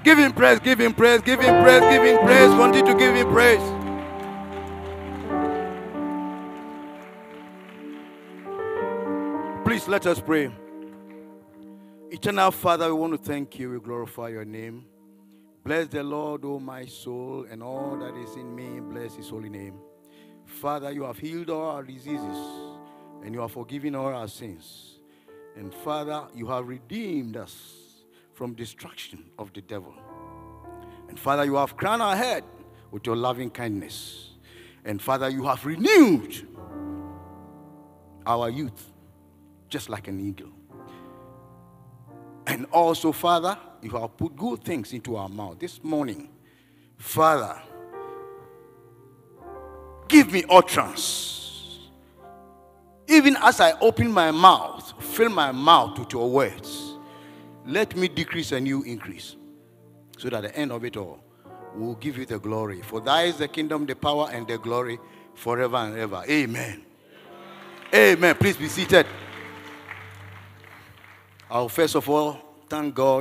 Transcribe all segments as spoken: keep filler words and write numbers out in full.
Give him praise, give him praise, give him praise, give him praise. Continue to give him praise. Please let us pray. Eternal Father, we want to thank you. We glorify your name. Bless the Lord, O my soul, and all that is in me. Bless his holy name. Father, you have healed all our diseases, and you have forgiven all our sins. And Father, you have redeemed us from destruction of the devil. And Father, you have crowned our head with your loving kindness. And Father, you have renewed our youth just like an eagle. And also, Father, you have put good things into our mouth. This morning, Father, give me utterance. Even as I open my mouth, fill my mouth with your words. Let me decrease and you increase. So that at the end of it all, we will give you the glory. For thine is the kingdom, the power, and the glory forever and ever. Amen. Amen. Amen. Please be seated. I'll first of all thank God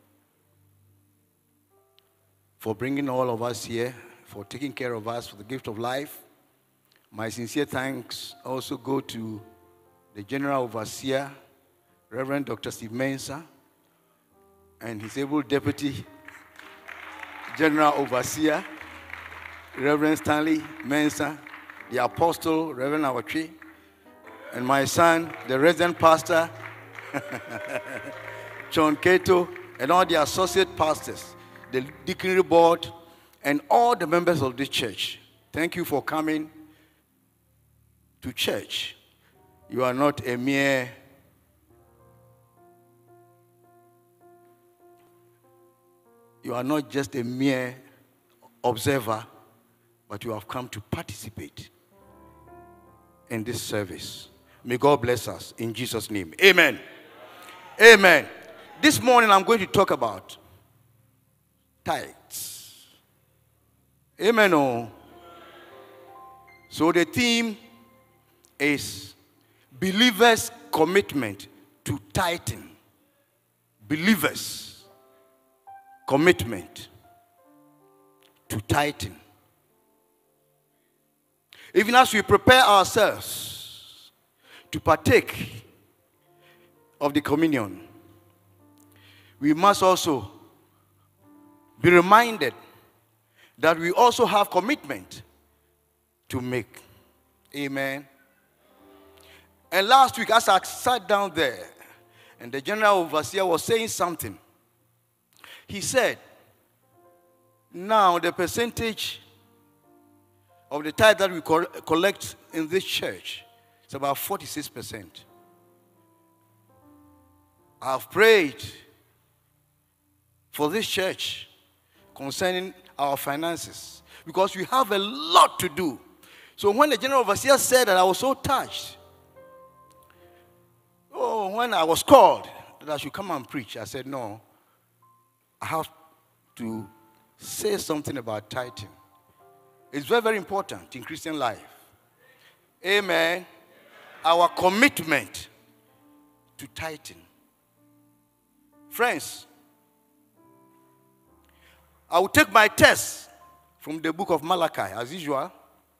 for bringing all of us here, for taking care of us, for the gift of life. My sincere thanks also go to the General Overseer, Reverend Doctor Steve Mensah, and his able Deputy General Overseer, Reverend Stanley Mensah, the Apostle, Reverend Awatri, and my son, the resident pastor, John Cato, and all the associate pastors, the deaconry board, and all the members of this church. Thank you for coming to church. You are not a mere you are not just a mere observer, but you have come to participate in this service. May God bless us in Jesus' name. Amen. Amen. This morning I'm going to talk about tithes. Amen. Oh. So the theme is believers' commitment to tithing. Believers' commitment to tithing. Even as we prepare ourselves to partake of the communion, we must also be reminded that we also have commitment to make. Amen. And last week, as I sat down there, and the General Overseer was saying something, he said, now the percentage of the tithe that we co collect in this church is about forty-six percent. I've prayed for this church concerning our finances because we have a lot to do. So when the General Overseer said that, I was so touched. Oh, when I was called that I should come and preach, I said, no, I have to say something about tithing. It's very, very important in Christian life. Amen. Our commitment to tithing. Friends, I will take my text from the book of Malachi, as usual.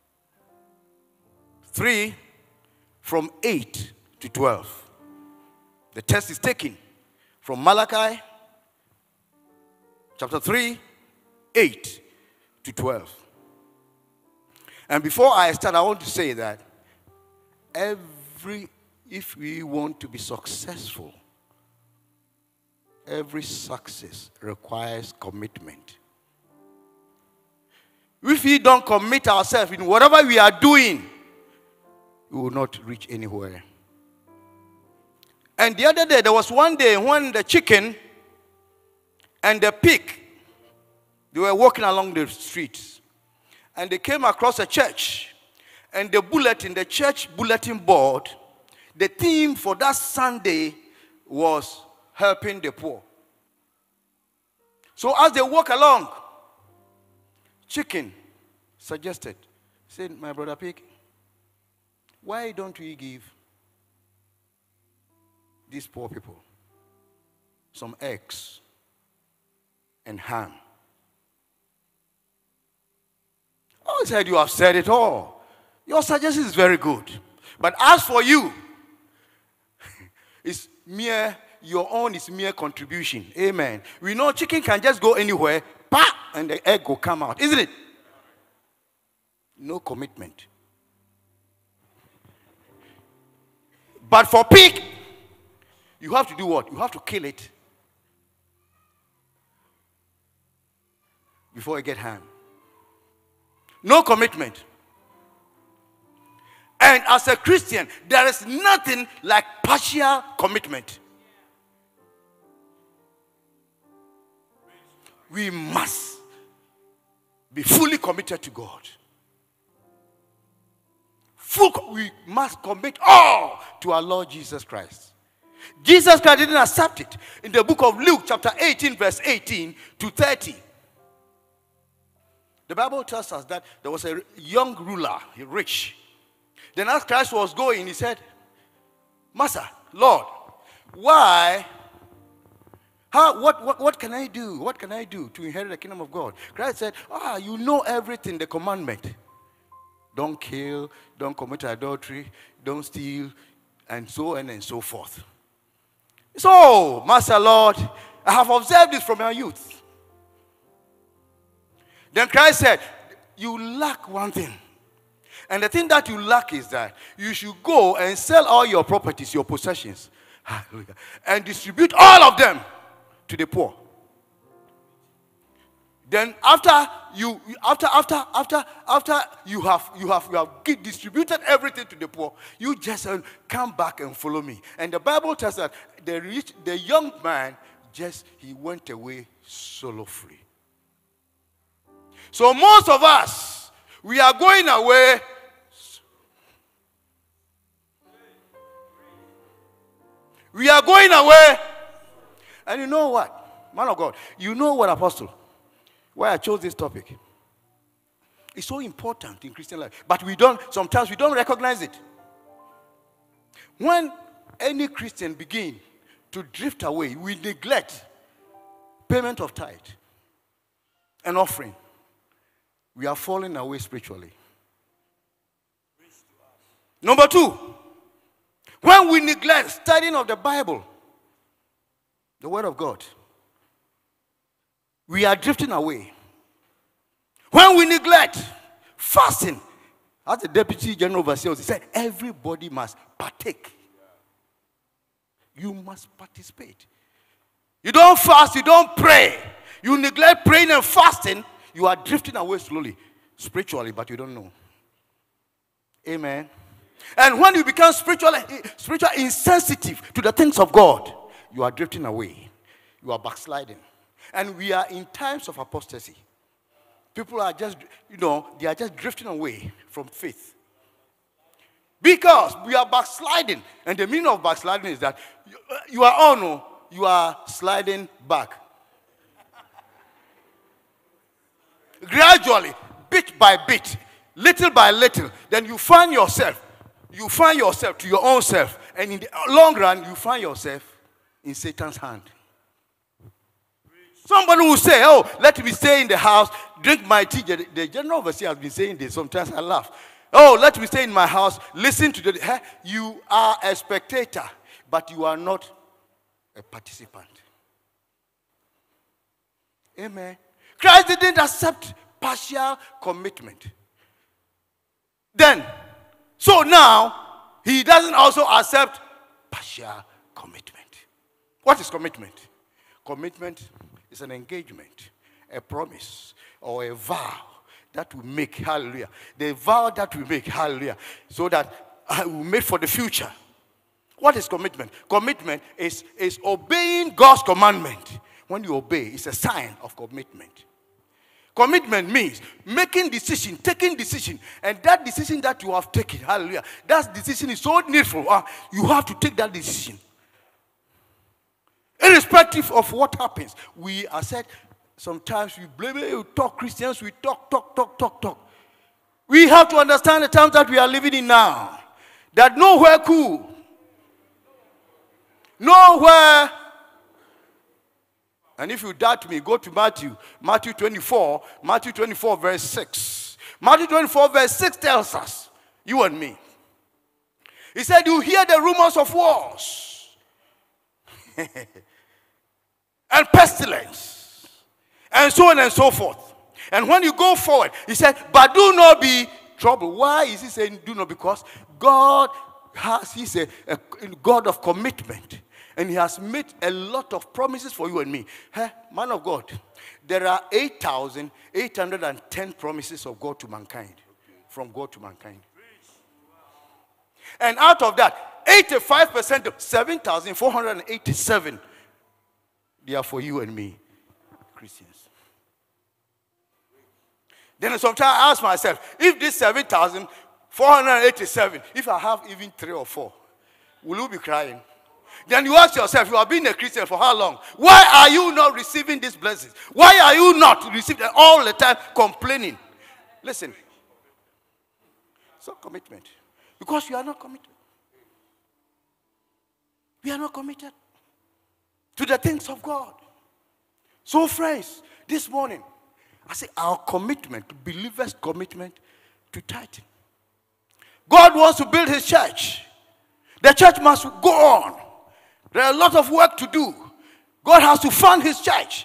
three, from eight to twelve. The text is taken from Malachi, chapter three, eight to twelve. And before I start, I want to say that every, if we want to be successful, every success requires commitment. If we don't commit ourselves in whatever we are doing, we will not reach anywhere. And the other day, there was one day when the chicken and the pig, they were walking along the streets. And they came across a church. And the bulletin, the church bulletin board, the theme for that Sunday was helping the poor. So as they walk along, chicken suggested, said, my brother pig, why don't we give these poor people some eggs and harm. Oh, he said, you have said it all. Your suggestion is very good. But as for you, it's mere, your own is mere contribution. Amen. We know chicken can just go anywhere, pop, and the egg will come out, isn't it? No commitment. But for pig, you have to do what? You have to kill it before it gets harmed. No commitment. And as a Christian, there is nothing like partial commitment. We must be fully committed to God. Full, we must commit all to our Lord Jesus Christ. Jesus Christ didn't accept it. In the book of Luke, chapter eighteen, verse eighteen to thirty. The Bible tells us that there was a young ruler, rich. Then as Christ was going, he said, Master, Lord, why, how, what, what, what can I do? What can I do to inherit the kingdom of God? Christ said, ah, you know everything, the commandment. Don't kill, don't commit adultery, don't steal, and so on and so forth. So, Master, Lord, I have observed this from your youth. Then Christ said, you lack one thing. And the thing that you lack is that you should go and sell all your properties, your possessions, hallelujah, and distribute all of them to the poor. Then after you after after after after you have you have you have distributed everything to the poor, you just uh, come back and follow me. And the Bible tells that the rich, the young man just he went away solo free. So most of us, we are going away. We are going away. And you know what? Man of God, you know what, Apostle? Why I chose this topic. It's so important in Christian life. But we don't, sometimes we don't recognize it. When any Christian begin to drift away, we neglect payment of tithe and offering. We are falling away spiritually. Number two, when we neglect studying of the Bible, the Word of God, we are drifting away. When we neglect fasting, as the Deputy General Overseer said, everybody must partake. You must participate. You don't fast, you don't pray. You neglect praying and fasting, you are drifting away slowly, spiritually, but you don't know. Amen. And when you become spiritually, spiritually insensitive to the things of God, you are drifting away. You are backsliding. And we are in times of apostasy. People are just, you know, they are just drifting away from faith. Because we are backsliding. And the meaning of backsliding is that you, you are on, oh, you are sliding back. Gradually, bit by bit, little by little, then you find yourself, you find yourself to your own self. And in the long run, you find yourself in Satan's hand. Somebody will say, oh, let me stay in the house, drink my tea. The, the general overseer has been saying this. Sometimes I laugh. Oh, let me stay in my house, listen to the... Hey, you are a spectator, but you are not a participant. Amen. Christ didn't accept partial commitment. Then, so now, he doesn't also accept partial commitment. What is commitment? Commitment is an engagement, a promise, or a vow that we make, hallelujah. The vow that we make, hallelujah, so that uh, we make for the future. What is commitment? Commitment is, is obeying God's commandment. When you obey, it's a sign of commitment. Commitment means making decision, taking decision, and that decision that you have taken, hallelujah, that decision is so needful. Uh, you have to take that decision. Irrespective of what happens, we are said, sometimes we blame it, we talk Christians, we talk, talk, talk, talk, talk. We have to understand the times that we are living in now. That nowhere cool, nowhere And if you doubt me, go to Matthew. Matthew twenty-four. Matthew twenty-four, verse six. Matthew twenty-four, verse six tells us, you and me. He said, you hear the rumors of wars and pestilence and so on and so forth. And when you go forward, he said, but do not be troubled. Why is he saying do not? Because God has, he's a, a God of commitment. And he has made a lot of promises for you and me. Hey, man of God, there are eight thousand eight hundred ten promises of God to mankind. From God to mankind. And out of that, eighty-five percent of seven thousand four hundred eighty-seven, they are for you and me, Christians. Then sometimes I ask myself, if this seven thousand four hundred eighty-seven, if I have even three or four, will you be crying? Then you ask yourself, you have been a Christian for how long? Why are you not receiving these blessings? Why are you not receiving them all the time complaining? Listen. It's not commitment. Because you are not committed. We are not committed to the things of God. So friends, this morning, I say our commitment, believers' commitment to tithing. God wants to build his church. The church must go on. There are a lot of work to do. God has to fund his church.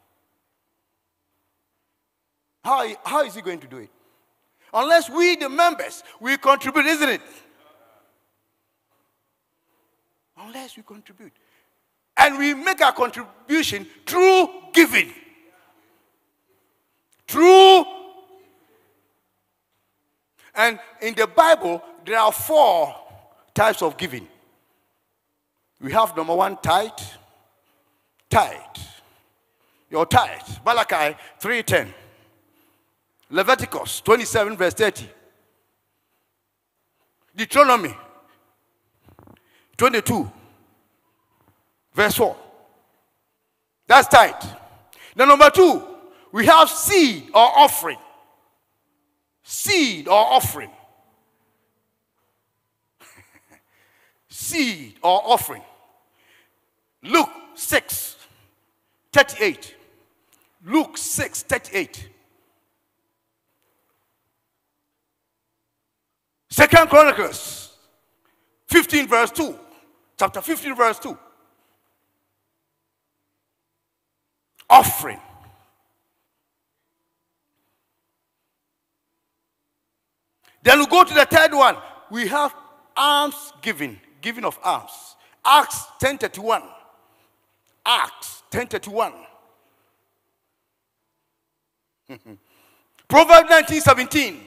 How, how is he going to do it? Unless we, the members, we contribute, isn't it? Unless we contribute. And we make our contribution through giving. Through. And in the Bible, there are four types of giving. We have number one, tithe. Tithe. Your tithe. Malachi three ten. Leviticus twenty-seven, verse thirty. Deuteronomy twenty-two, verse four. That's tithe. Then number two, we have seed or offering. Seed or offering. Seed or offering. Luke six, thirty-eight. Luke six, thirty-eight. Second Chronicles fifteen, verse two. Chapter fifteen, verse two. Offering. Then we go to the third one. We have alms giving. Giving of alms. Acts ten thirty-one. Acts ten thirty-one. Proverbs nineteen seventeen.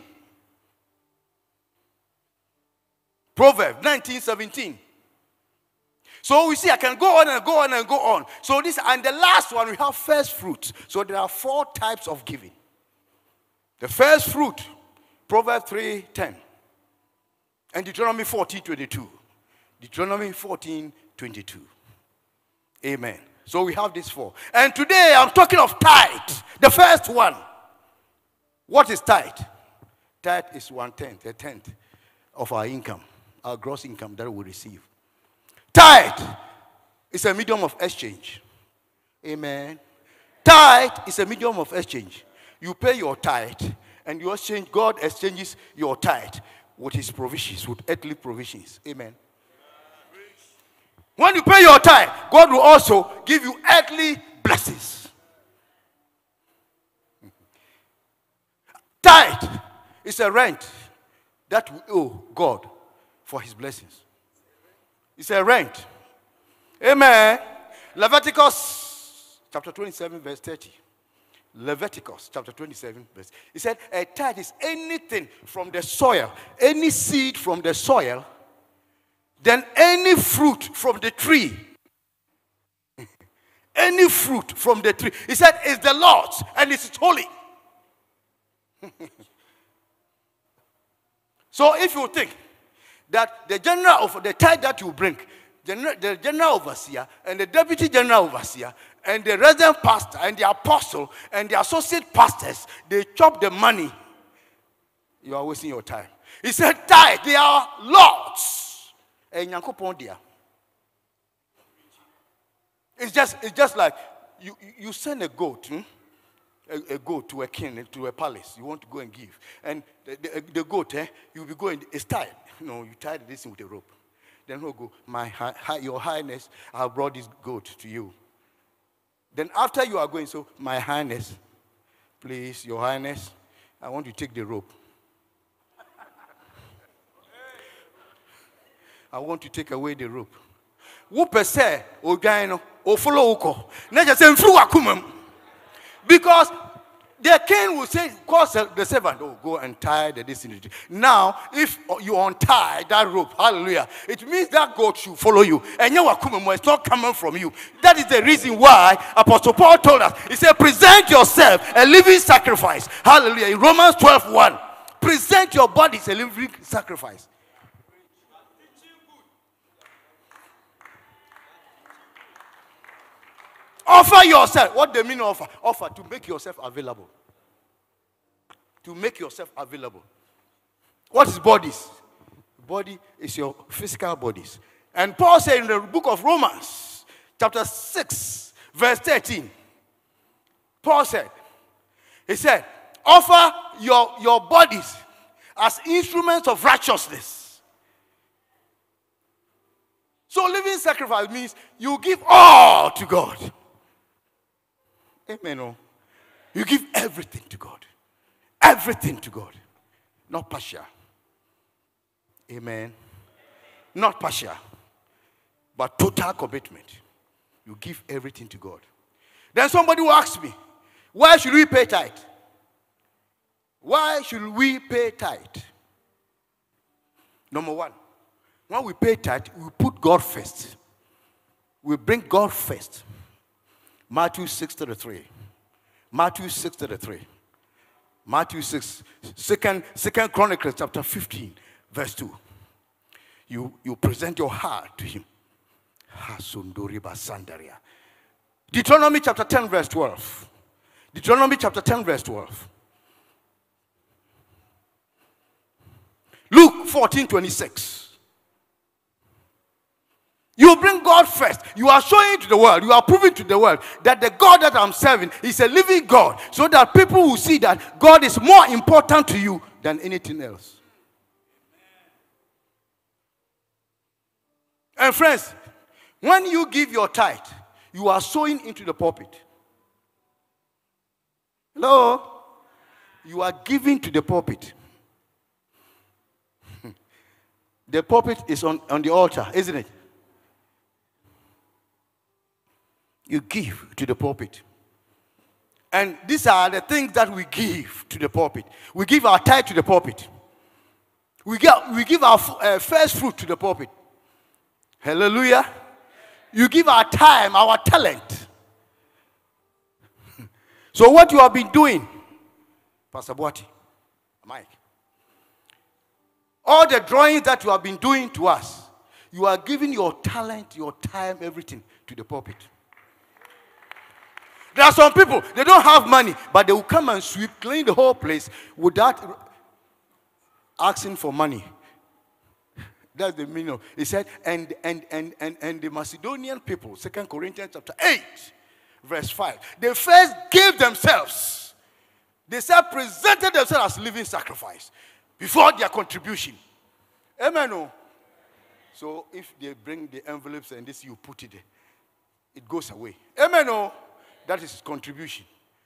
Proverbs nineteen seventeen. So we see, I can go on and go on and go on. So this, and the last one, we have first fruit. So there are four types of giving. The first fruit, Proverbs three ten. And Deuteronomy fourteen twenty-two. Deuteronomy fourteen twenty-two. Amen. So we have these four. And today I'm talking of tithe. The first one. What is tithe? Tithe is one tenth, a tenth of our income, our gross income that we receive. Tithe is a medium of exchange. Amen. Tithe is a medium of exchange. You pay your tithe, and you exchange, God exchanges your tithe with his provisions, with earthly provisions. Amen. When you pay your tithe, God will also give you earthly blessings. Tithe is a rent that we owe God for his blessings. It's a rent. Amen. Leviticus chapter twenty-seven, verse thirty. Leviticus chapter twenty-seven, verse. He said, a tithe is anything from the soil, any seed from the soil, then any fruit from the tree. Any fruit from the tree. He said, it's the Lord's and it's holy. So if you think that the general of the tithe that you bring, the, the general overseer and the deputy general overseer and the resident pastor and the apostle and the associate pastors, they chop the money, you are wasting your time. He said, tithe, they are lords. It's just, it's just like you, you send a goat, hmm? a, a goat to a king, to a palace. You want to go and give. And the, the, the goat, eh, you'll be going, it's tied. You know, you tie this with a rope. Then he'll go, my, hi, your highness, I brought this goat to you. Then after you are going, so, my highness, please, your highness, I want to take the rope. I want to take away the rope. Who per se, or gyno, or follow uko. Neja say mfu wakumam. Because the king will say, call the servant, oh, go and tie the destiny. Now, if you untie that rope, hallelujah, it means that goat should follow you. And you wakumam, it's not coming from you. That is the reason why Apostle Paul told us. He said, present yourself a living sacrifice. Hallelujah. In Romans twelve one, present your body as a living sacrifice. Offer yourself. What they mean offer? Offer to make yourself available. To make yourself available. What is bodies? Body is your physical bodies. And Paul said in the book of Romans, chapter six, verse thirteen, Paul said, he said, offer your, your bodies as instruments of righteousness. So living sacrifice means you give all to God. Amen. Oh. You give everything to God. Everything to God. Not partial. Amen. Not partial. But total commitment. You give everything to God. Then somebody will ask me, why should we pay tithe? Why should we pay tithe? Number one, when we pay tithe, we put God first. We bring God first. Matthew six thirty-three. Matthew six thirty-three. Matthew six, second, second Chronicles chapter fifteen, verse two. You, you present your heart to him. Deuteronomy chapter ten, verse twelve. Deuteronomy chapter ten, verse twelve. Luke fourteen, twenty-six. You bring God first. You are showing to the world, you are proving to the world that the God that I'm serving is a living God, so that people will see that God is more important to you than anything else. And friends, when you give your tithe, you are sowing into the pulpit. Hello? You are giving to the pulpit. The pulpit is on, on the altar, isn't it? You give to the pulpit. And these are the things that we give to the pulpit. We give our tithe to the pulpit. We give, we give our uh, first fruit to the pulpit. Hallelujah. You give our time, our talent. So what you have been doing, Pastor Boati, Mike, all the drawings that you have been doing to us, you are giving your talent, your time, everything to the pulpit. There are some people, they don't have money, but they will come and sweep, clean the whole place without asking for money. That's the meaning of it. He said, and, and, and, and, and the Macedonian people, Second Corinthians chapter eight, verse five, they first gave themselves. They said, presented themselves as living sacrifice before their contribution. Amen. Oh. So if they bring the envelopes and this, you put it there, it goes away. Amen. Oh. That is contribution.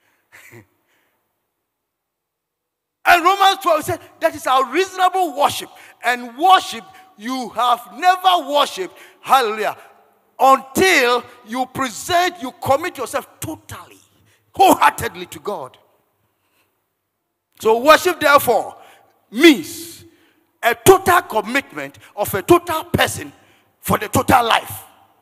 And Romans twelve said that is our reasonable worship. And worship, you have never worshipped, hallelujah, until you present, you commit yourself totally, wholeheartedly to God. So worship, therefore, means a total commitment of a total person for the total life.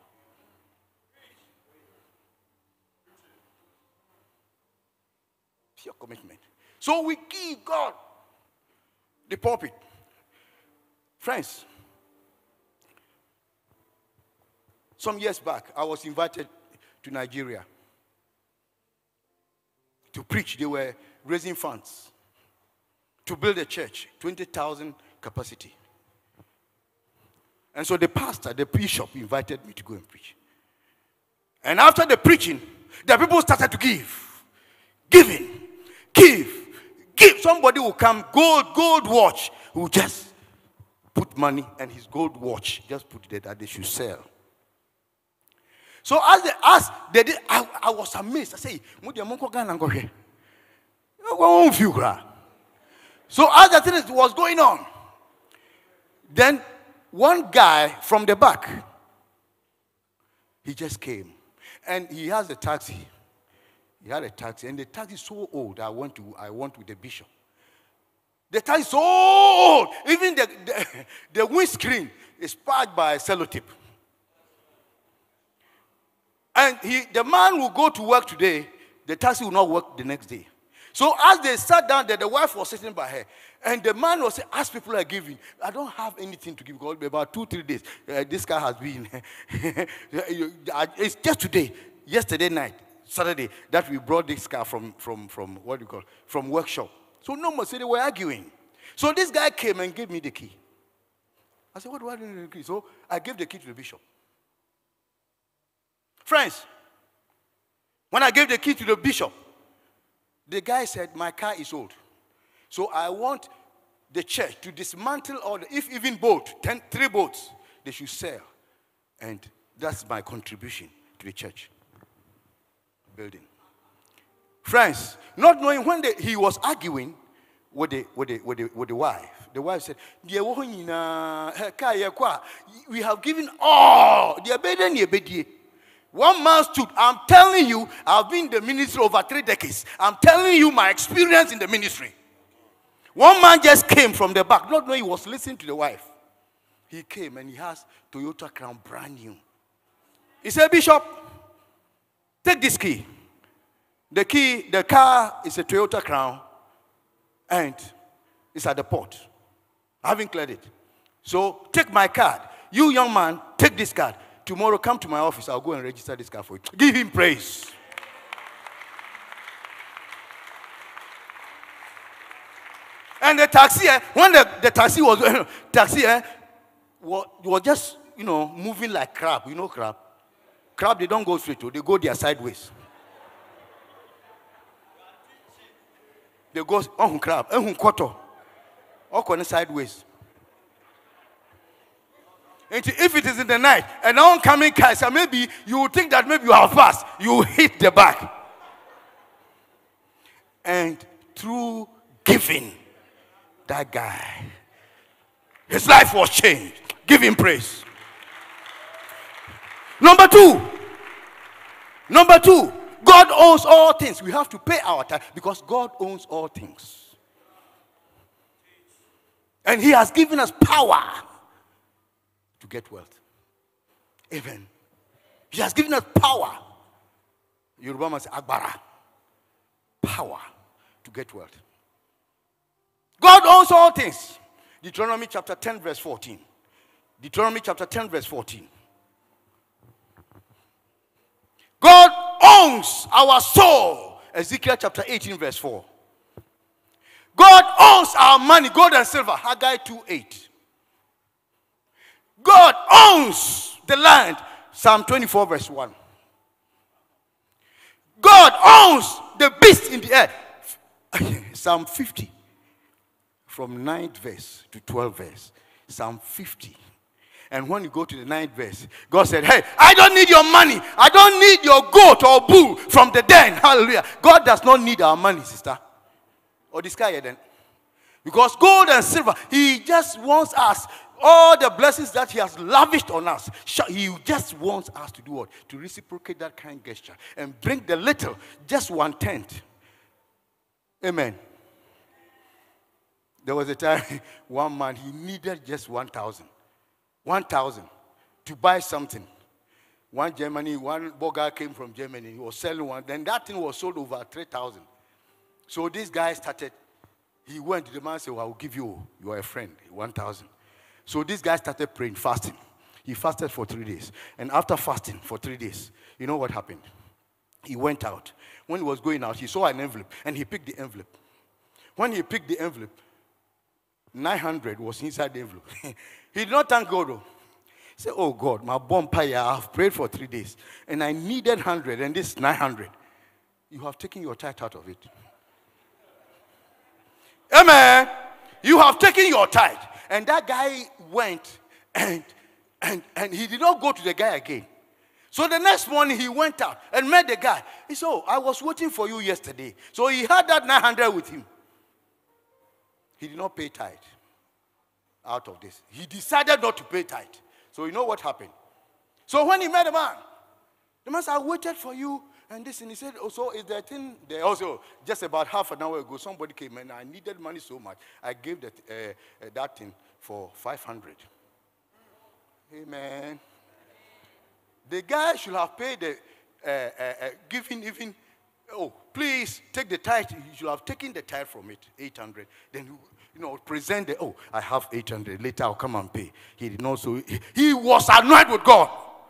Your commitment. So we give God the pulpit. Friends, some years back, I was invited to Nigeria to preach. They were raising funds to build a church, twenty thousand capacity. And so the pastor, the bishop, invited me to go and preach. And after the preaching, The people started to give. Giving. Give. Give. Somebody will come, gold, gold watch, who just put money and his gold watch, just put it there that they should sell. So as they asked, they did, I, I was amazed. I say, so as the thing was going on, then one guy from the back, he just came. And he has a taxi. He had a taxi. And the taxi is so old, I went to, I went with the bishop. The taxi is so old. Even the, the, the windscreen is packed by a sellotape. And he, the man will go to work today, the taxi will not work the next day. So as they sat down there, the wife was sitting by her. And the man was saying, as people are giving, I don't have anything to give. Because about two, three days, uh, this guy has been. It's just today, yesterday night, Saturday, that we brought this car from, from, from what do you call it, from workshop. So no more, so they were arguing. So this guy came and gave me the key. I said, what do I do with the key? So I gave the key to the bishop. Friends, when I gave the key to the bishop, the guy said, my car is old. So I want the church to dismantle all the, if even boat, ten, three boats, they should sell. And that's my contribution to the church building. Friends, not knowing when they, he was arguing with the, with, the, with, the, with the wife, the wife said, we have given all. One man stood. I'm telling you, I've been in the ministry over three decades. I'm telling you my experience in the ministry. One man just came from the back, not knowing he was listening to the wife. He came and he has Toyota Crown brand new. He said, Bishop, take this key. The key, the car is a Toyota Crown and it's at the port. I haven't cleared it. So take my card. You young man, take this card. Tomorrow, come to my office. I'll go and register this car for you. Give him praise. And the taxi, when the, the taxi was, taxi was, was just, you know, moving like crab. You know crab? Crab, they don't go straight. They go their sideways. They go, oh, crab, oh, quarter. Or sideways. And if it is in the night, an oncoming car, so maybe you will think that maybe you have passed. You will hit the back. And through giving, that guy, his life was changed. Give him praise. Number two. Number two. God owns all things. We have to pay our tithe because God owns all things. And he has given us power to get wealth. Amen. He has given us power. Yoruba must say agbara. Power to get wealth. God owns all things. Deuteronomy chapter ten verse fourteen. Deuteronomy chapter ten verse fourteen. God owns our soul. Ezekiel chapter eighteen verse four. God owns our money, gold and silver. Haggai two eight. God owns the land. Psalm twenty-four verse one. God owns the beast in the air. Psalm fifty. From ninth verse to twelfth verse. Psalm fifty. And when you go to the ninth verse, God said, hey, I don't need your money. I don't need your goat or bull from the den. Hallelujah. God does not need our money, sister. Or this guy then. Because gold and silver, he just wants us, all the blessings that he has lavished on us, he just wants us to do what? To reciprocate that kind gesture. And bring the little, just one tenth. Amen. There was a time, one man, he needed just one thousand. One thousand to buy something. One Germany, one burger came from Germany. He was selling one. Then that thing was sold over three thousand. So this guy started, he went to the man and said, well, I will give you, you are a friend, one thousand. So this guy started praying, fasting. He fasted for three days. And after fasting for three days, you know what happened? He went out. When he was going out, he saw an envelope and he picked the envelope. When he picked the envelope, nine hundred was inside the envelope. He did not thank God though. He said, oh God, my bonfire, I've prayed for three days. And I needed one hundred, and this is nine hundred. You have taken your tithe out of it. Amen. You have taken your tithe. And that guy went and, and, and he did not go to the guy again. So the next morning he went out and met the guy. He said, oh, I was waiting for you yesterday. So he had that nine hundred with him. He did not pay tithe out of this. He decided not to pay tithe. So you know what happened? So when he met the man, the man said, I waited for you and this. And he said, oh, so is that thing there? Also, just about half an hour ago, somebody came and I needed money so much. I gave that, uh, uh, that thing for five hundred. Amen. The guy should have paid the, uh, uh, uh, giving even, oh, please take the tithe. You should have taken the tithe from it, eight hundred. Then, you know, present the, oh, I have eight hundred. Later I'll come and pay. He did not, so he, he was annoyed with God.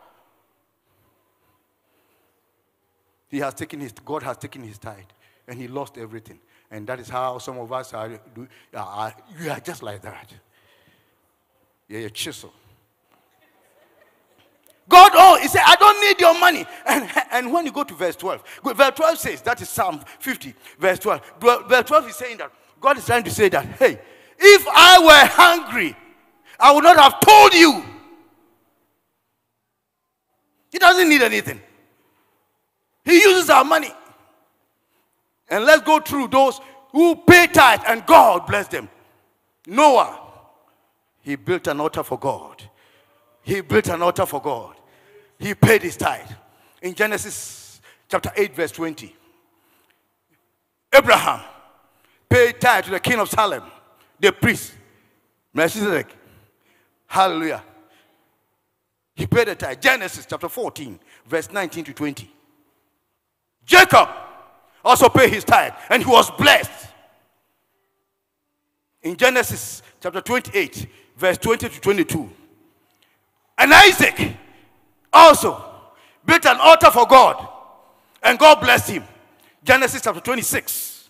He has taken his, God has taken his tithe, and he lost everything. And that is how some of us are, do, are you are just like that. You're a chisel. God, oh, he said, I don't need your money. And, and when you go to verse twelve, verse twelve says, that is Psalm fifty, verse twelve. Verse twelve is saying that, God is trying to say that, hey, if I were hungry, I would not have told you. He doesn't need anything. He uses our money. And let's go through those who pay tithe and God bless them. Noah, he built an altar for God. He built an altar for God. He paid his tithe. In Genesis chapter eight, verse twenty. Abraham paid tithe to the king of Salem, the priest, Melchizedek. Hallelujah. He paid the tithe. Genesis chapter fourteen, verse nineteen to twenty. Jacob also paid his tithe, and he was blessed. In Genesis chapter twenty-eight, verse twenty to twenty-two. And Isaac also built an altar for God, and God blessed him. Genesis chapter twenty-six,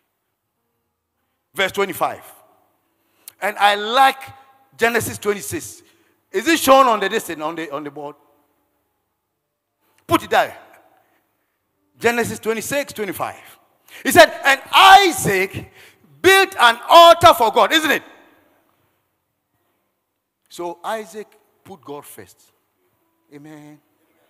verse twenty-five. And I like Genesis twenty-six. Is it shown on the distance on the on the board? Put it there. Genesis twenty-six, twenty-five. He said, and Isaac built an altar for God, isn't it? So Isaac put God first. Amen.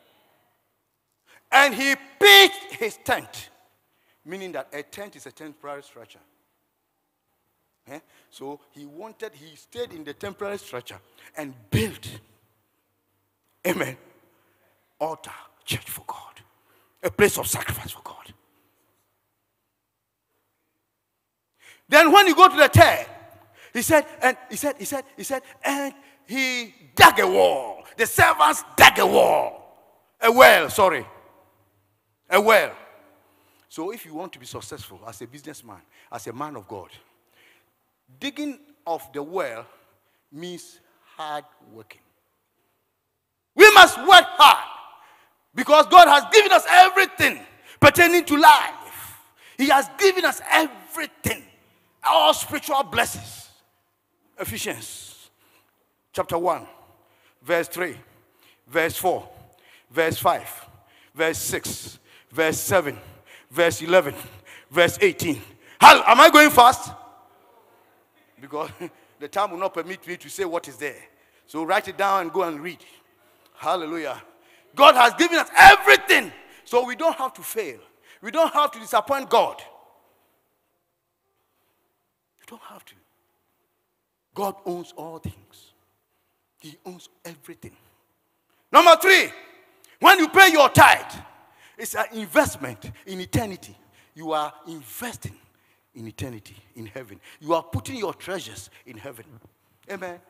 And he pitched his tent, meaning that a tent is a temporary structure. Eh? So he wanted, he stayed in the temporary structure and built, amen, altar, church for God. A place of sacrifice for God. Then when you go to the third, he said, and he said, he said, he said, and he dug a wall. The servants dug a wall. A well, sorry. A well. So if you want to be successful as a businessman, as a man of God, digging of the well means hard working. We must work hard because God has given us everything pertaining to life. He has given us everything. All spiritual blessings. Ephesians chapter one, verse three, verse four, verse five, verse six, verse seven, verse eleven, verse eighteen. How, am I going fast? Because the time will not permit me to say what is there. So write it down and go and read. Hallelujah. God has given us everything. So we don't have to fail. We don't have to disappoint God. You don't have to. God owns all things. He owns everything. Number three, when you pay your tithe, it's an investment in eternity. You are investing in eternity, in heaven. You are putting your treasures in heaven. Amen.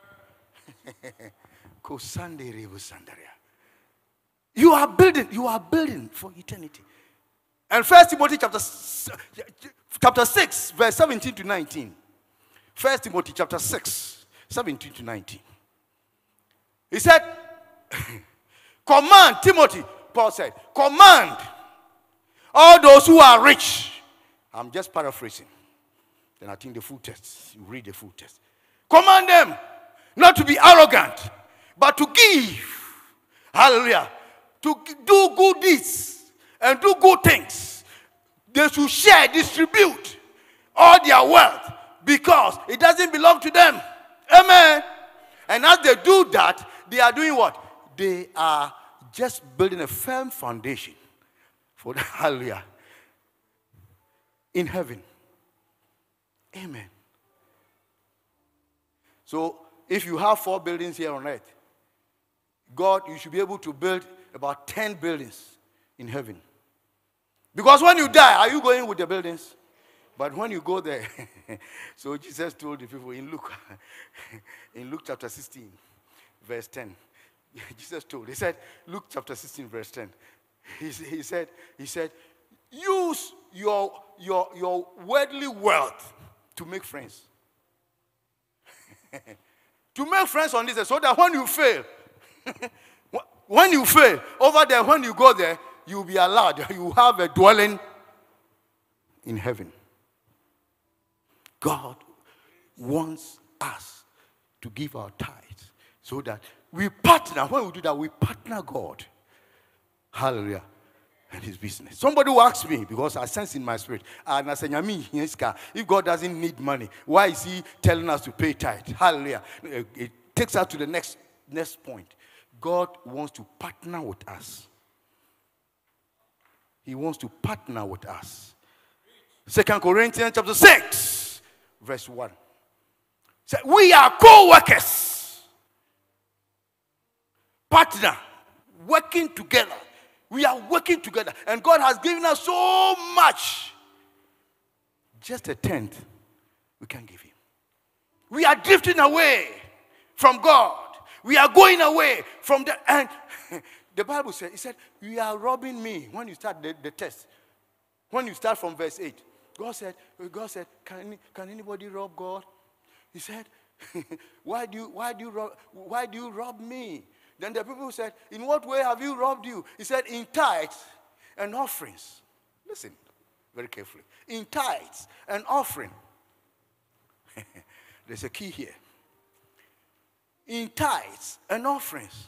You are building, you are building for eternity. And First Timothy chapter, chapter six, verse seventeen to nineteen. First Timothy chapter six, seventeen to nineteen. He said, command, Timothy, Paul said, command all those who are rich. I'm just paraphrasing. Then I think the full text. You read the full text. Command them not to be arrogant, but to give. Hallelujah. To do good deeds and do good things. They should share, distribute all their wealth because it doesn't belong to them. Amen. And as they do that, they are doing what? They are just building a firm foundation for the hallelujah in heaven. Amen. So if you have four buildings here on earth, God, you should be able to build about ten buildings in heaven. Because when you die, are you going with the buildings? But when you go there, so Jesus told the people in Luke, in Luke chapter sixteen, verse ten. Jesus told, he said, Luke chapter sixteen, verse ten. He, he said, he said, use your, your, your worldly wealth to make friends. To make friends on this, so that when you fail, when you fail, over there, when you go there, you'll be allowed, you have a dwelling in heaven. God wants us to give our tithes so that we partner. When we do that, we partner God. Hallelujah. And his business. Somebody will ask me, because I sense in my spirit, and I say, if God doesn't need money, why is he telling us to pay tithe? Hallelujah. It takes us to the next, next point. God wants to partner with us. He wants to partner with us. Second Corinthians chapter six, verse one. So we are co-workers. Partner. Working together. We are working together. And God has given us so much. Just a tenth we can give him. We are drifting away from God. We are going away from the and the Bible said, it said, you are robbing me. When you start the, the test, when you start from verse eight, God said, God said, can, can anybody rob God? He said, why do you why do you rob why do you rob me? Then the people said, in what way have you robbed you? He said, in tithes and offerings. Listen very carefully. In tithes and offering. There's a key here. In tithes and offerings.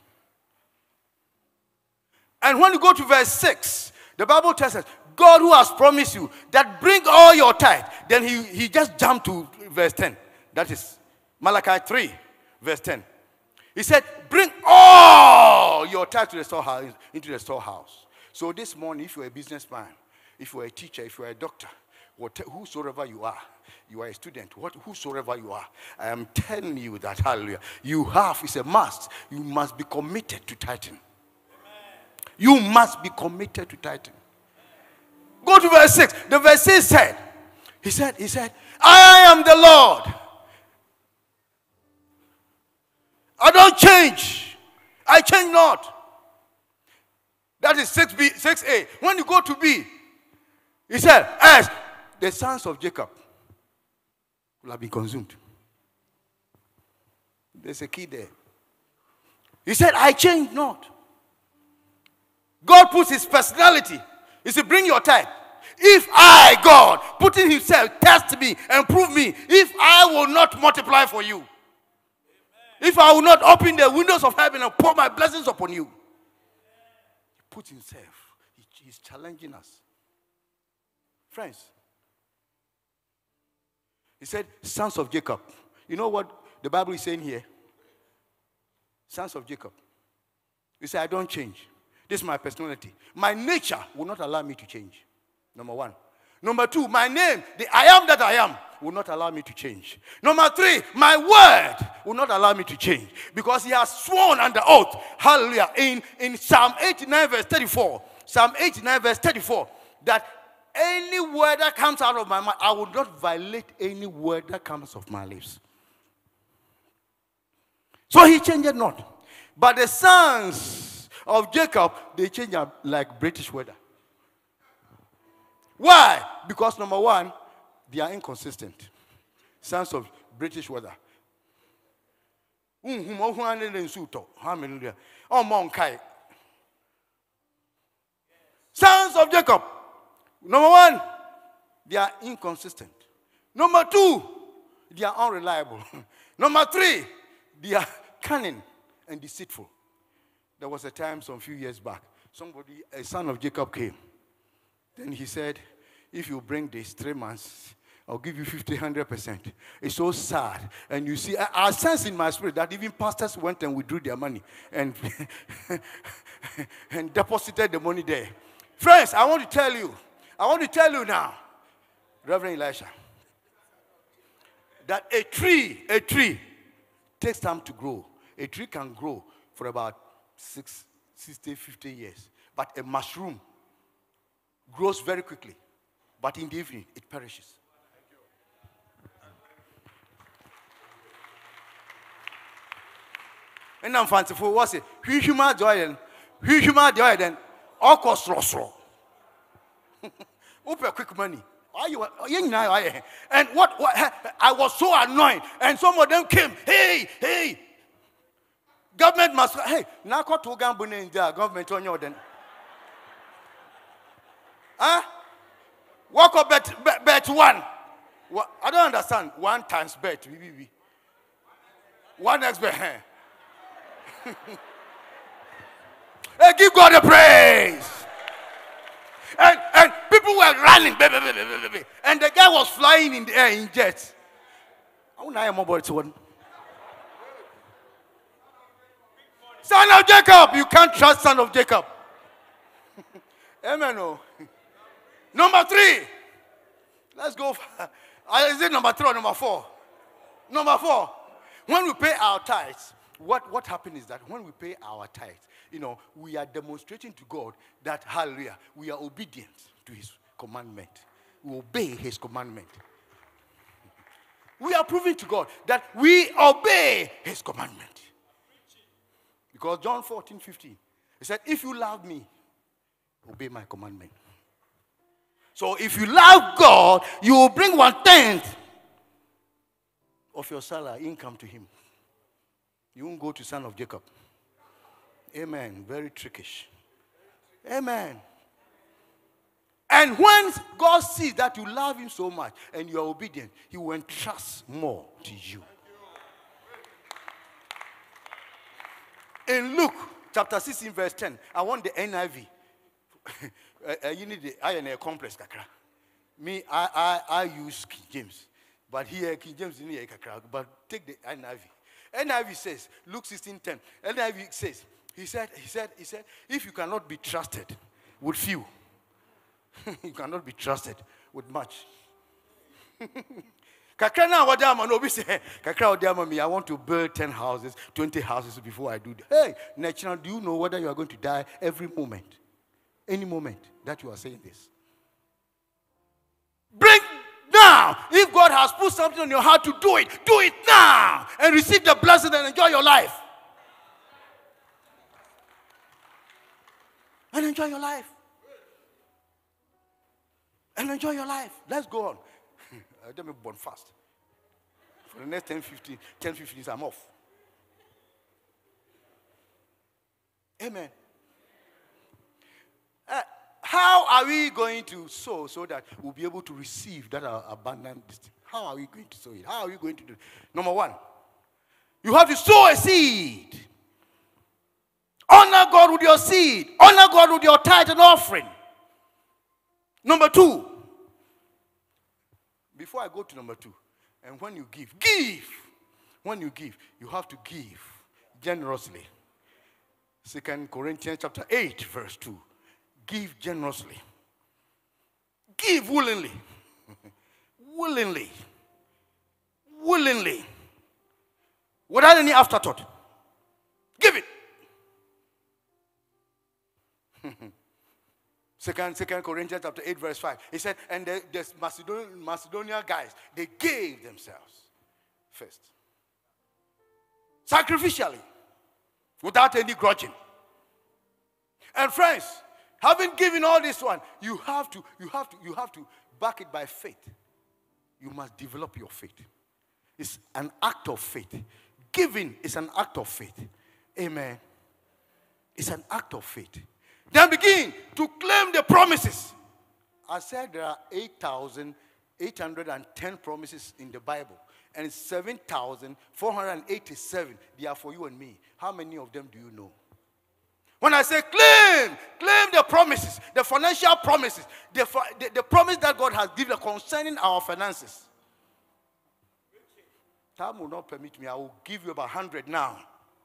And when you go to verse six, the Bible tells us, God who has promised you that bring all your tithe. Then he, he just jumped to verse ten. That is Malachi three, verse ten. He said, bring all your tithe to the storehouse, into the storehouse. So this morning, if you're a businessman, if you're a teacher, if you're a doctor, whosoever you are, you are a student, what, whosoever you are, I am telling you that, hallelujah, you have, it's a must, you must be committed to tithing. You must be committed to tithing. Go to verse six. The verse six said, he said, he said, I am the Lord. I don't change. I change not. That is six B, six A. When you go to B, he said, as the sons of Jacob will have been consumed. There's a key there. He said, I change not. God puts his personality. He said, bring your tithe. If I, God, putting himself, test me and prove me, if I will not multiply for you, if I will not open the windows of heaven and pour my blessings upon you, he puts himself. He, he's challenging us. Friends, he said, sons of Jacob. You know what the Bible is saying here? Sons of Jacob. He said, I don't change. This is my personality. My nature will not allow me to change. Number one. Number two, my name, the I am that I am, will not allow me to change. Number three, my word will not allow me to change. Because he has sworn under oath, hallelujah, in, in Psalm eighty-nine verse thirty-four, Psalm eighty-nine verse thirty-four, that any word that comes out of my mouth, I will not violate any word that comes off my lips. So he changed not. But the sons of Jacob, they change like British weather. Why? Because number one, they are inconsistent. Sons of British weather. Sons of Jacob. Number one, they are inconsistent. Number two, they are unreliable. Number three, they are cunning and deceitful. There was a time some few years back, somebody, a son of Jacob came. Then he said, if you bring this three months, I'll give you fifty, one hundred percent. It's so sad. And you see, I, I sense in my spirit that even pastors went and withdrew their money and, and deposited the money there. Friends, I want to tell you, I want to tell you now, Reverend Elisha, that a tree, a tree takes time to grow. A tree can grow for about six, sixty, fifty years. But a mushroom grows very quickly. But in the evening, it perishes. And I'm fanciful, what's it? Human joy, human joy, then all costs slow. Open quick money. Are you? And what, what? I was so annoyed. And some of them came. Hey, hey. Government must. Hey, now got to Gambun in the government on your then. Huh? Walk up bet, bet, bet one. What? I don't understand. One times bet. One next bet. Hey, give God a praise. And, and people were running. And the guy was flying in the air in jets. I don't know about one. Son of Jacob. You can't trust son of Jacob. Amen. Oh. Number three. Let's go. Is it number three or number four? Number four. When we pay our tithes, what, what happens is that when we pay our tithes, you know, we are demonstrating to God that, hallelujah, we are obedient to his commandment. We obey his commandment. We are proving to God that we obey his commandment. Because John fourteen, fifteen, he said, if you love me, obey my commandment. So if you love God, you will bring one tenth of your salary income to him. You won't go to son of Jacob. Amen. Very trickish. Amen. And when God sees that you love him so much and you are obedient, he will entrust more to you. In Luke chapter sixteen, verse ten, I want the N I V. uh, you need the I N A complex kakra. Me, I, I, I use King James. But here, King James didn't hear kakra. But take the N I V. N I V says, Luke sixteen ten. N I V says, he said, he said, he said, if you cannot be trusted with few, you cannot be trusted with much. Kakra na wadama no be say, kakra wadama me, I want to build ten houses, twenty houses before I do that. Hey, natural, do you know whether you are going to die every moment? Any moment that you are saying this. Bring now. If God has put something on your heart to do it, do it now. And receive the blessing and enjoy your life. And enjoy your life. And enjoy your life. Let's go on. Let me burn fast. For the next ten, fifteen, ten, fifteen years, I'm off. Amen. Uh, how are we going to sow so that we'll be able to receive that uh, abundant? How are we going to sow it? How are we going to do it? Number one, you have to sow a seed. Honor God with your seed. Honor God with your tithe and offering. Number two, before I go to number two, and when you give, give. When you give, you have to give generously. Second Corinthians chapter eight, verse two. Give generously. Give willingly. willingly. Willingly. Without any afterthought. Give it. Second, Second Corinthians chapter eight, verse five. He said, and the, the Macedonian, Macedonian guys, they gave themselves first. Sacrificially. Without any grudging. And friends, having given all this one, you have to, you have to, you have to back it by faith. You must develop your faith. It's an act of faith. Giving is an act of faith. Amen. It's an act of faith. Then begin to claim the promises. I said there are eight thousand eight hundred ten promises in the Bible. and seven thousand four hundred eighty-seven, they are for you and me. How many of them do you know? When I say claim, claim the promises, the financial promises, the, the, the promise that God has given concerning our finances. Time will not permit me. I will give you about one hundred now.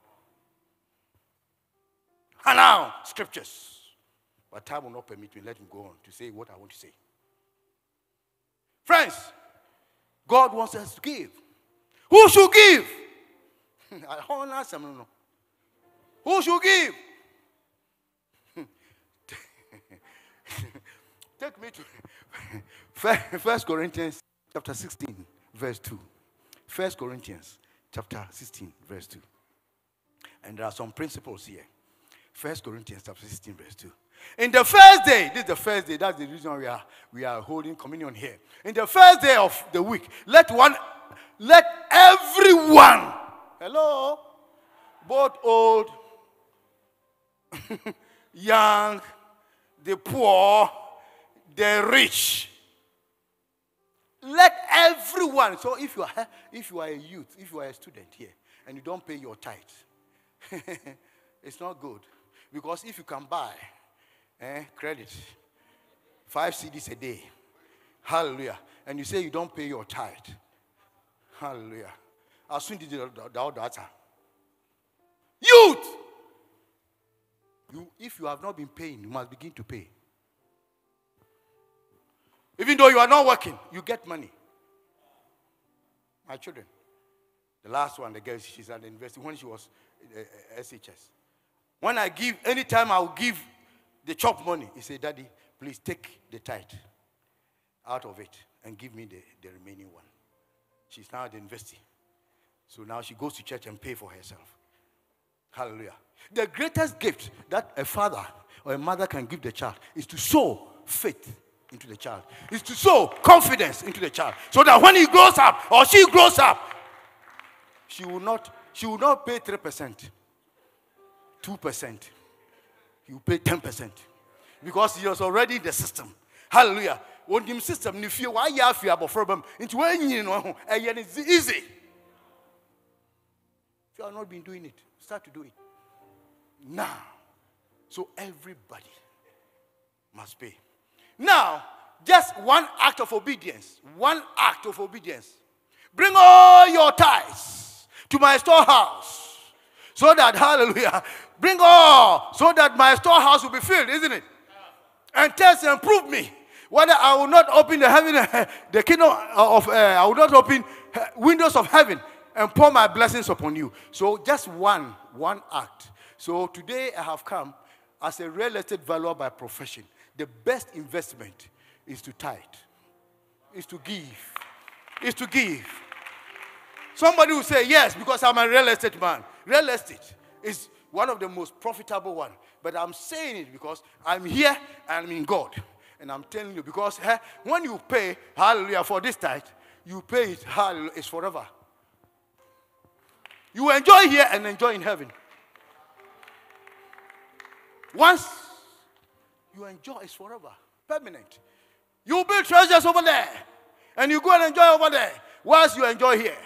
And now, scriptures. But time will not permit me. Let me go on to say what I want to say. Friends, God wants us to give. Who should give? I don't answer. No, no. Who should give? Take me to First Corinthians chapter sixteen, verse two. First Corinthians chapter sixteen, verse two. And there are some principles here. First Corinthians chapter sixteen, verse two. In the first day, this is the first day, that's the reason we are we are holding communion here. In the first day of the week, let one let everyone, hello, both old, young, the poor, the rich. Let everyone. So if you are if you are a youth, if you are a student here, and you don't pay your tithe, it's not good. Because if you can buy eh, credit, five C Ds a day, hallelujah, and you say you don't pay your tithe, hallelujah. As soon as you do that, youth, you, if you have not been paying, you must begin to pay. Even though you are not working, you get money. My children, the last one, the girl, she's at the university when she was uh, S H S. When I give, anytime I will give the chop money, he said, Daddy, please take the tithe out of it and give me the, the remaining one. She's now at the university. So now she goes to church and pay for herself. Hallelujah. The greatest gift that a father or a mother can give the child is to sow faith into the child. Is to sow confidence into the child. So that when he grows up or she grows up, she will not, she will not pay three percent. two percent. You pay ten percent. Because he was already in the system. Hallelujah. When the system, if you why you have fear about problem, into when you know, it's easy. If you have not been doing it, start to do it now. So everybody must pay. Now, just one act of obedience. One act of obedience. Bring all your tithes to my storehouse. So that, hallelujah, bring all, so that my storehouse will be filled, isn't it? And test and prove me whether I will not open the heaven, the kingdom of, uh, I will not open windows of heaven and pour my blessings upon you. So just one, one act. So today I have come as a real estate valuer by profession. The best investment is to tithe, is to give, is to give. Somebody will say, yes, because I'm a real estate man. Real estate is one of the most profitable ones. But I'm saying it because I'm here and I'm in God. And I'm telling you, because eh, when you pay, hallelujah, for this tithe, you pay it, hallelujah, it's forever. You enjoy here and enjoy in heaven. Once you enjoy, it's forever, permanent. You build treasures over there, and you go and enjoy over there, whilst you enjoy here.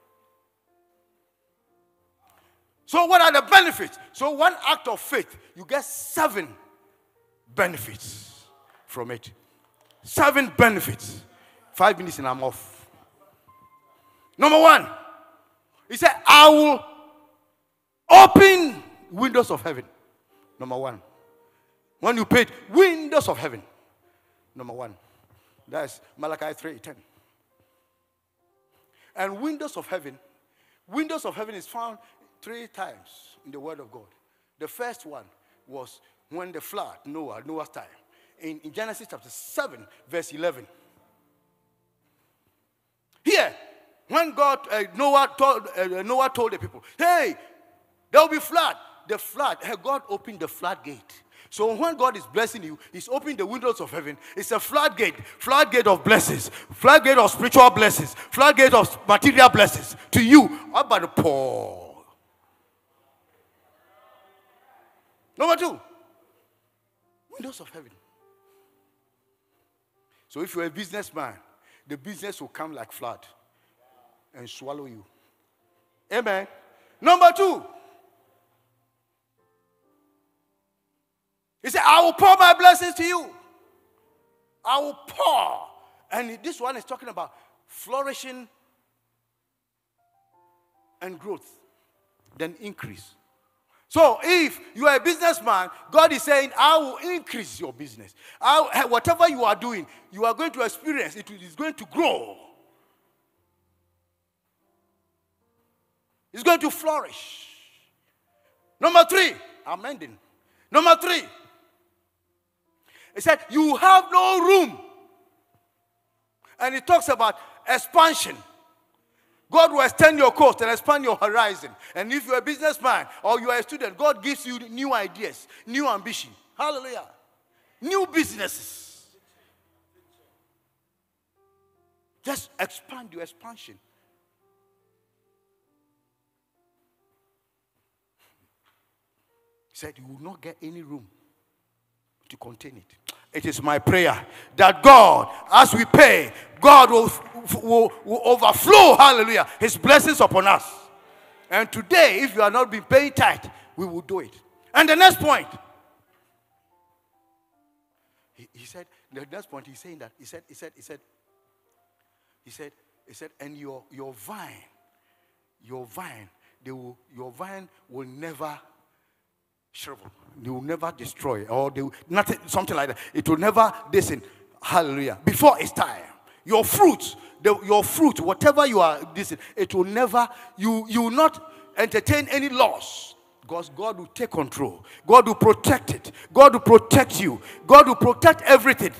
So what are the benefits? So one act of faith, you get seven benefits from it. Seven benefits. Five minutes and I'm off. Number one, he said, I will open windows of heaven. Number one. When you paid windows of heaven. Number one. That's Malachi three ten. And windows of heaven, windows of heaven is found three times in the word of God. The first one was when the flood, Noah, Noah's time. In, in Genesis chapter seven, verse eleven. Here, when God, uh, Noah, told, uh, Noah told the people, hey, there will be flood. The flood, God opened the floodgate. So when God is blessing you, He's opening the windows of heaven. It's a floodgate, floodgate of blessings, floodgate of spiritual blessings, floodgate of material blessings to you. How about the poor? Number two, windows of heaven. So if you're a businessman, the business will come like flood. and swallow you. Amen. Number two. He said, I will pour my blessings to you. I will pour. And this one is talking about flourishing and growth, then increase. So if you are a businessman, God is saying, I will increase your business. I, whatever you are doing, you are going to experience, it is going to grow. It's going to flourish. Number three, I'm ending. Number three, he said, you have no room. And he talks about expansion. God will extend your coast and expand your horizon. And if you're a businessman or you are a student, God gives you new ideas, new ambition. Hallelujah. New businesses. Just expand your expansion. He said you will not get any room to contain it. It is my prayer that God, as we pay, God will, will, will overflow, hallelujah, his blessings upon us. And today, if you are not being paying tithe, we will do it. And the next point, he, he said, the next point, he's saying that, he said, he said, he said, he said, he said, and your, your vine, your vine, they will, your vine will never shrivel. They will never destroy, or they will, nothing, something like that. It will never listen. Hallelujah. Before it's time, your fruit, the, your fruit, whatever you are, this, it will never. You you will not entertain any loss, because God will take control. God will protect it. God will protect you. God will protect everything.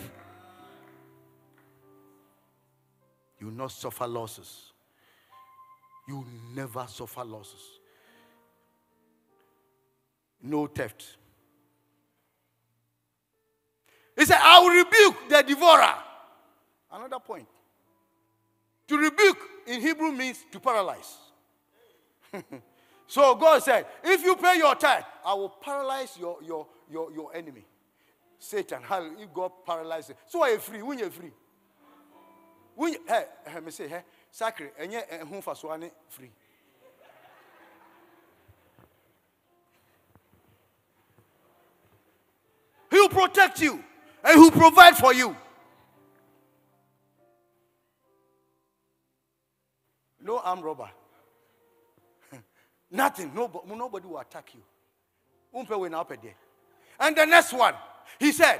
You will not suffer losses. You will never suffer losses. No theft. He said, I will rebuke the devourer. Another point. To rebuke in Hebrew means to paralyze. So God said, if you pay your tithe, I will paralyze your, your, your, your enemy. Satan. If God paralyzes it. So are you free? When you're free? When you, hey, let me say, hey, sacred, and yet, whom for one free. He will protect you and he will provide for you. No armed robber. Nothing. Nobody, nobody will attack you. And the next one, he said,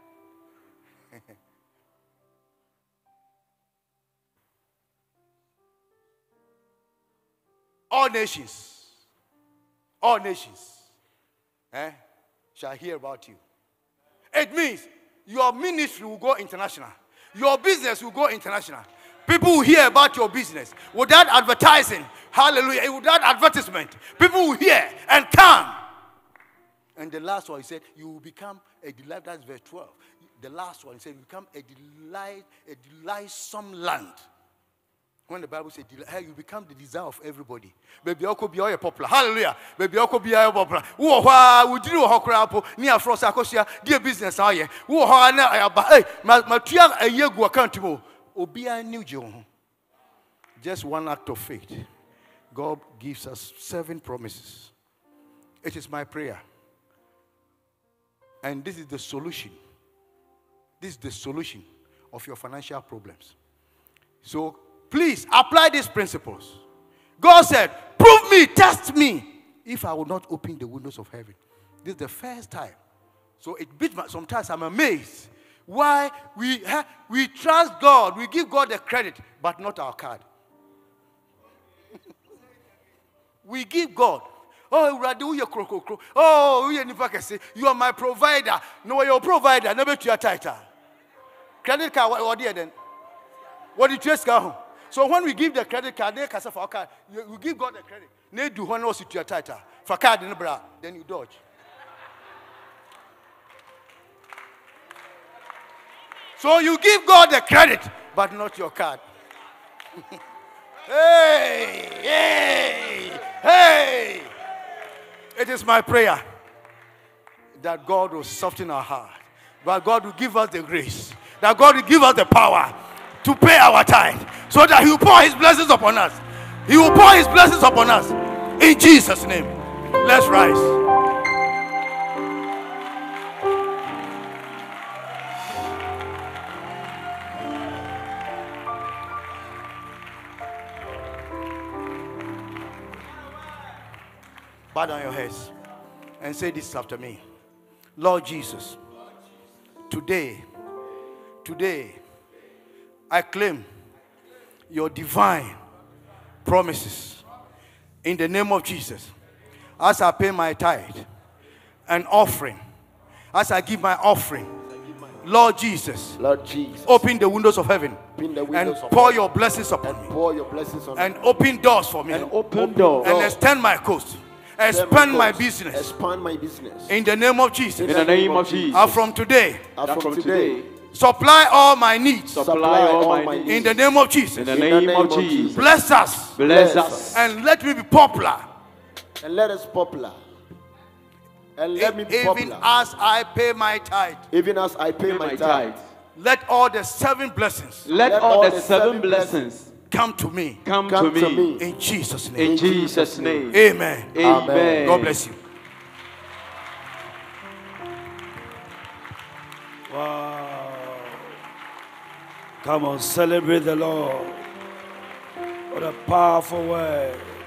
all nations, all nations eh, shall hear about you. It means your ministry will go international. Your business will go international. People will hear about your business without advertising. Hallelujah. Without advertisement. People will hear and come. And the last one, he said, you will become a delight. That's verse twelve. The last one, he said, you become a delight, a delightsome land. When the Bible says, hey, you become the desire of everybody. Baby, I could be all popular. Hallelujah. Baby, I could be all popular. Who are we do a crap near Frost Acosia, dear business, are you? Who are now? Hey, my two a year go accountable. Obia New John. Just one act of faith. God gives us seven promises. It is my prayer. And this is the solution. This is the solution of your financial problems. So, please apply these principles. God said, prove me, test me, if I will not open the windows of heaven. This is the first time. So it beats my, sometimes I'm amazed why we, we trust God, we give God the credit, but not our card. We give God, oh, oh, you are my provider. No, you're a provider, never to your title. Credit card, what did then? What did you say? So when we give the credit card, they can say for our card, you, you give God the credit. They do one also to your title. For card in the bra, then you dodge. So you give God the credit, but not your card. Hey, hey, hey. It is my prayer that God will soften our heart. But God will give us the grace. That God will give us the power to pay our tithe, so that he will pour his blessings upon us. He will pour his blessings upon us. In Jesus' name. Let's rise. Bow down your heads and say this after me. Lord Jesus, today, today, I claim your divine promises in the name of Jesus. As I pay my tithe and offering, as I give my offering, Lord Jesus, Lord Jesus, open the windows of heaven open the and windows of pour heaven your blessings upon and me, pour your blessings on and me. open doors for me, And open doors and extend my coast, expand my business expand my business in the name of Jesus. In the name of Jesus. And from today, And That from from today, today, supply all my needs supply all my in needs. the name of Jesus. In the name of Jesus. Bless us Bless us. and let me be popular, and let us popular. And let me be even popular. as I pay my tithe. Even as I pay my tithe. Let all the seven blessings Let all the seven blessings come to me come Come to to me. me. in Jesus' name. In Jesus' name. Amen. Amen. God bless you. Wow. Come on, celebrate the Lord. What a powerful word.